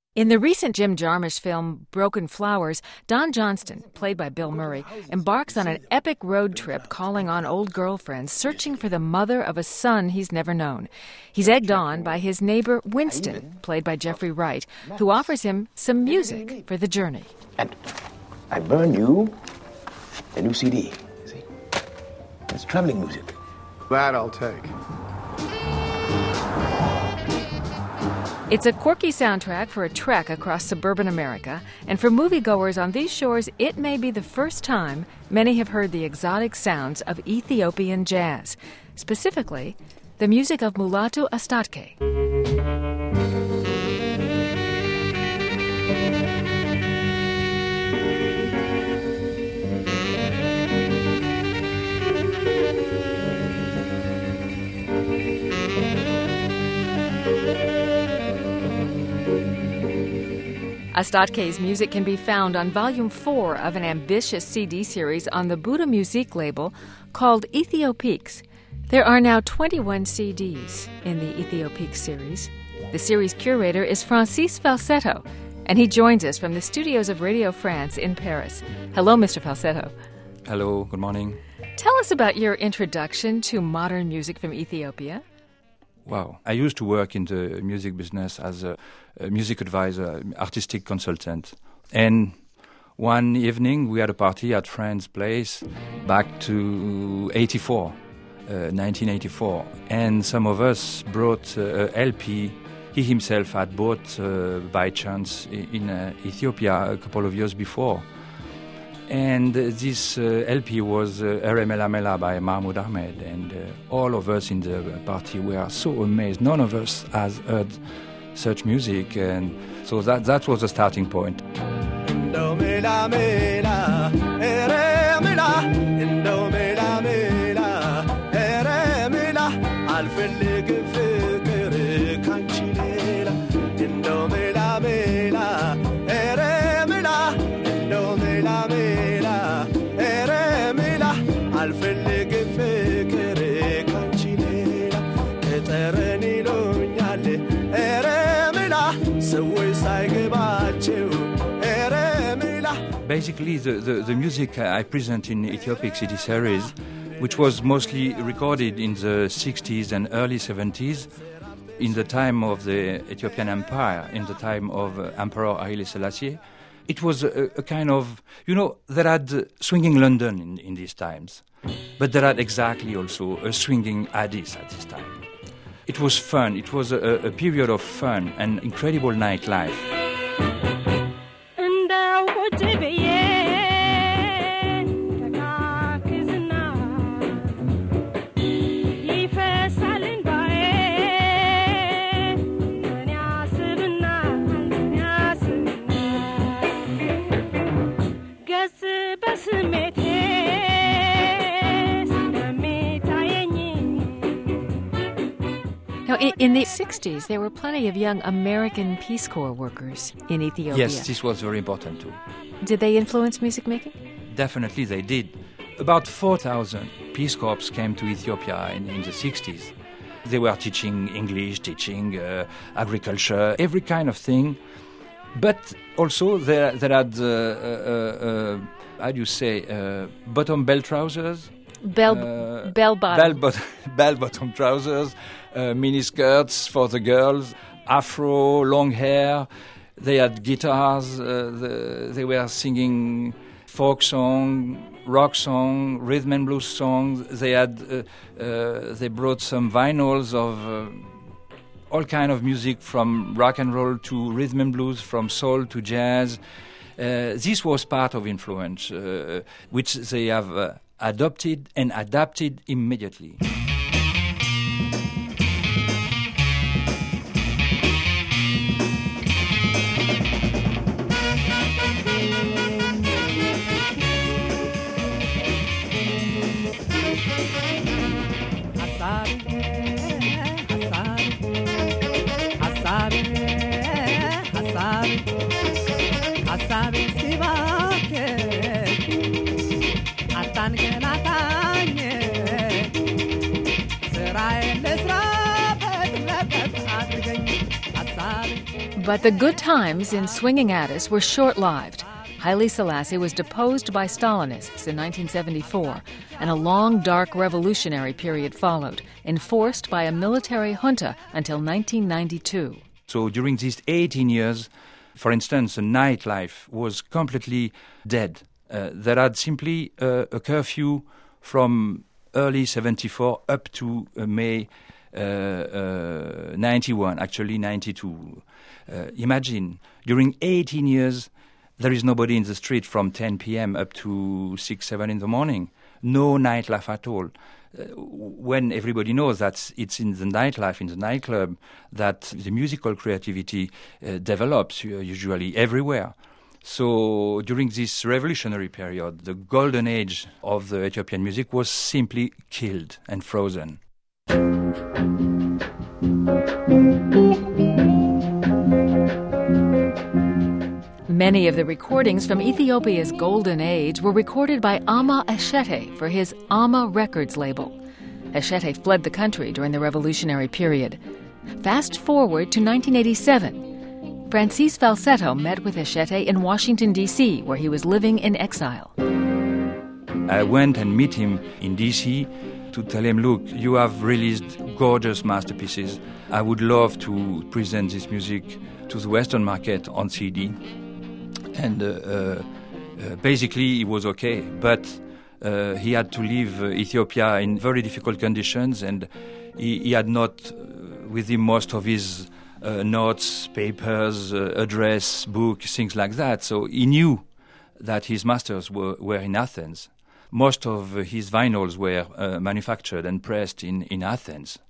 In the recent Jim Jarmusch film Broken Flowers, Don Johnston, played by Bill Murray, embarks on an epic road trip calling on old girlfriends, searching for the mother of a son he's never known. He's egged on by his neighbor Winston, played by Jeffrey Wright, who offers him some music for the journey. And I burn you a new CD, see? It's traveling music. That I'll take. It's a quirky soundtrack for a trek across suburban America, and for moviegoers on these shores, it may be the first time many have heard the exotic sounds of Ethiopian jazz, specifically the music of Mulatu Astatke. Astatke's music can be found on Volume 4 of an ambitious CD series on the Buddha Musique label called Ethiopiques. There are now 21 CDs in the Ethiopiques series. The series curator is Francis Falsetto, and he joins us from the studios of Radio France in Paris. Hello, Mr. Falsetto. Hello, good morning. Tell us about your introduction to modern music from Ethiopia. Wow. I used to work in the music business as a music advisor, artistic consultant. And one evening we had a party at friend's place back to 1984. And some of us brought a LP he himself had bought by chance in Ethiopia a couple of years before. And this LP was Ere Mela Mela by Mahmoud Ahmed, and all of us in the party were so amazed. None of us has heard such music, and so that was the starting point. Basically, the music I present in Ethiopic CD series, which was mostly recorded in the 60s and early 70s, in the time of the Ethiopian Empire, in the time of Emperor Haile Selassie, it was a kind of, there had swinging London in these times, but there had exactly also a swinging Addis at this time. It was fun. It was a period of fun and incredible nightlife. Now, in the 60s, there were plenty of young American Peace Corps workers in Ethiopia. Yes, this was very important too. Did they influence music making? Definitely they did. About 4,000 Peace Corps came to Ethiopia in the 60s. They were teaching English, teaching agriculture, every kind of thing. But also they had, how do you say, bottom bell trousers? Bell bottom trousers, mini skirts for the girls, afro, long hair. They had guitars. They were singing folk song, rock song, rhythm and blues songs. They brought some vinyls of all kind of music, from rock and roll to rhythm and blues, from soul to jazz. This was part of influence, which they have adopted and adapted immediately. But the good times in swinging Addis were short-lived. Haile Selassie was deposed by Stalinists in 1974, and a long, dark revolutionary period followed, enforced by a military junta until 1992. So during these 18 years, for instance, the nightlife was completely dead. There had simply a curfew from early 74 up to May 91, actually 92. Imagine, during 18 years, there is nobody in the street from 10 p.m. up to 6, 7 in the morning. No nightlife at all. When everybody knows that it's in the nightlife, in the nightclub, that the musical creativity develops usually everywhere. So during this revolutionary period, the golden age of the Ethiopian music was simply killed and frozen. Many of the recordings from Ethiopia's golden age were recorded by Ama Eshete for his Ama Records label. Eshete fled the country during the revolutionary period. Fast forward to 1987. Francis Falsetto met with Eshete in Washington, D.C., where he was living in exile. I went and met him in D.C. to tell him, look, you have released gorgeous masterpieces. I would love to present this music to the Western market on CD. And basically, it was okay. But he had to leave Ethiopia in very difficult conditions, and he had not with him most of his notes, papers, address, book, things like that. So he knew that his masters were in Athens. Most of his vinyls were manufactured and pressed in Athens.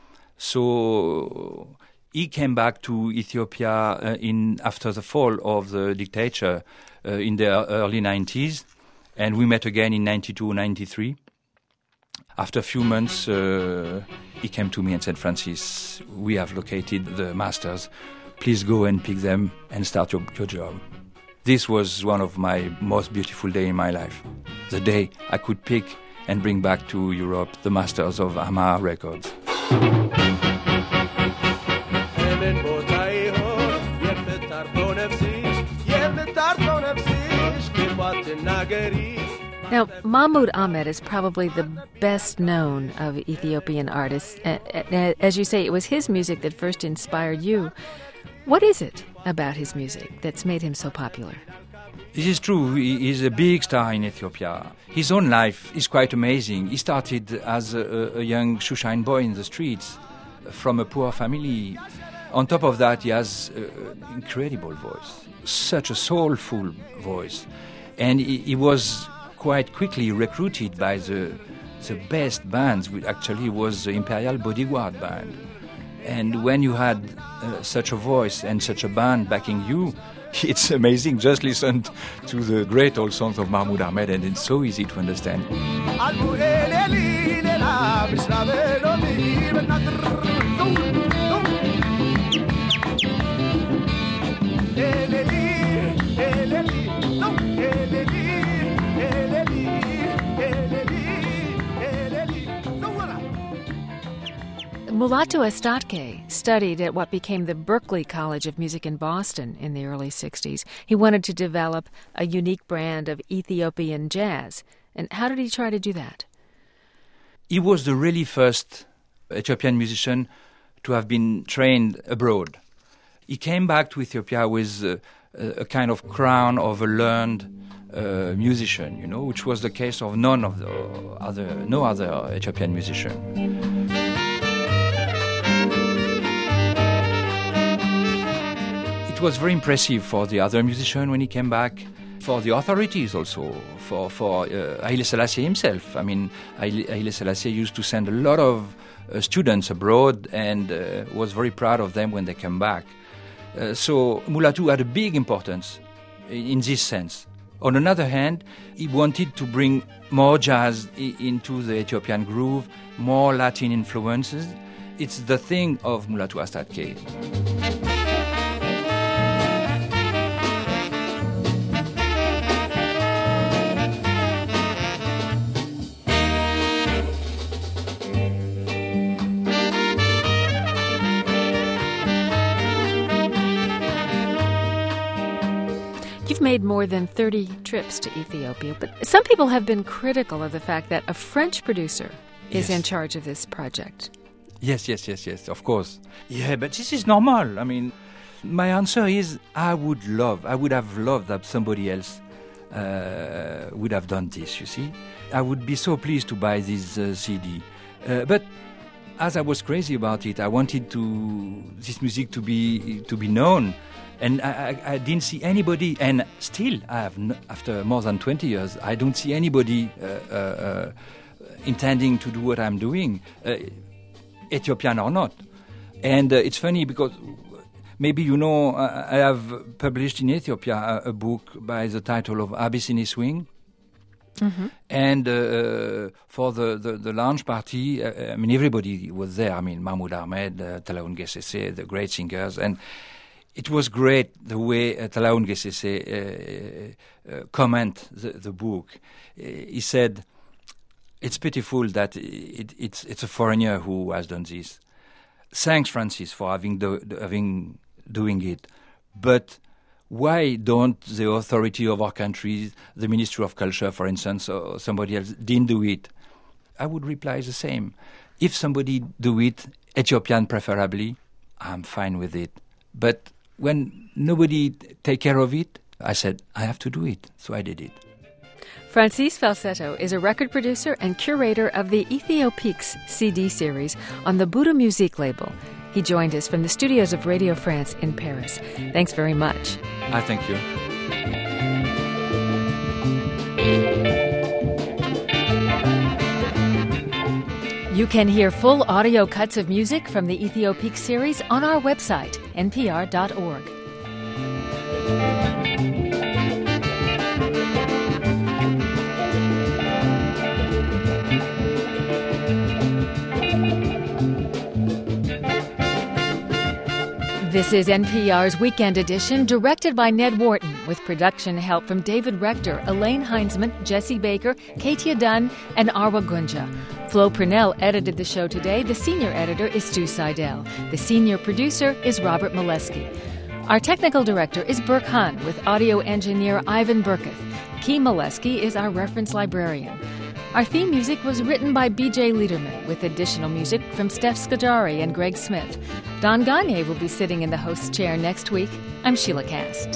So he came back to Ethiopia after the fall of the dictator in the early 90s, and we met again in 92, 93. After a few months, he came to me and said, Francis, we have located the masters. Please go and pick them and start your job. This was one of my most beautiful days in my life. The day I could pick and bring back to Europe the masters of Ama Records. Now, Mahmoud Ahmed is probably the best known of Ethiopian artists. As you say, it was his music that first inspired you. What is it about his music that's made him so popular? This is true. He is a big star in Ethiopia. His own life is quite amazing. He started as a young shoeshine boy in the streets from a poor family. On top of that, he has an incredible voice, such a soulful voice. And he was quite quickly recruited by the best bands, which actually was the Imperial Bodyguard Band. And when you had such a voice and such a band backing you, it's amazing. Just listen to the great old songs of Mahmoud Ahmed, and it's so easy to understand. Mulatu Astatke studied at what became the Berklee College of Music in Boston in the early 60s. He wanted to develop a unique brand of Ethiopian jazz. And how did he try to do that? He was the really first Ethiopian musician to have been trained abroad. He came back to Ethiopia with a kind of crown of a learned musician, which was the case of no other Ethiopian musician. It was very impressive for the other musician when he came back, for the authorities also, for Haile Selassie himself. I mean, Haile Selassie used to send a lot of students abroad and was very proud of them when they came back. So Mulatu had a big importance in this sense. On another hand, he wanted to bring more jazz into the Ethiopian groove, more Latin influences. It's the thing of Mulatu Astatke. You've made more than 30 trips to Ethiopia, but some people have been critical of the fact that a French producer is in charge of this project. Yes, of course. Yeah, but this is normal. I mean, my answer is I would have loved that somebody else would have done this, you see. I would be so pleased to buy this CD. But as I was crazy about it, I wanted this music to be known. And I didn't see anybody, and still, after more than 20 years, I don't see anybody intending to do what I'm doing, Ethiopian or not. And it's funny because maybe you know, I have published in Ethiopia a book by the title of Abyssinian Swing. Mm-hmm. And for the launch party, I mean, everybody was there. I mean, Mahmoud Ahmed, Talaoun Gessese, the great singers, and it was great the way Talaoun Gessese comment the book. He said, "It's pitiful that it's a foreigner who has done this. Thanks, Francis, for doing it. But why don't the authority of our country, the Ministry of Culture, for instance, or somebody else, didn't do it?" I would reply the same. If somebody do it, Ethiopian preferably, I'm fine with it. But when nobody take care of it, I said, I have to do it. So I did it. Francis Falsetto is a record producer and curator of the Ethiopiques CD series on the Buddha Musique label. He joined us from the studios of Radio France in Paris. Thanks very much. I thank you. You can hear full audio cuts of music from the Ethiopiques series on our website, npr.org. This is NPR's Weekend Edition, directed by Ned Wharton, with production help from David Rector, Elaine Heinzman, Jesse Baker, Katia Dunn, and Arwa Gunja. Flo Purnell edited the show today. The senior editor is Stu Seidel. The senior producer is Robert Molesky. Our technical director is Burke Hahn, with audio engineer Ivan Burketh. Key Molesky is our reference librarian. Our theme music was written by B.J. Liederman, with additional music from Steph Scudari and Greg Smith. Don Gagné will be sitting in the host's chair next week. I'm Sheila Cast.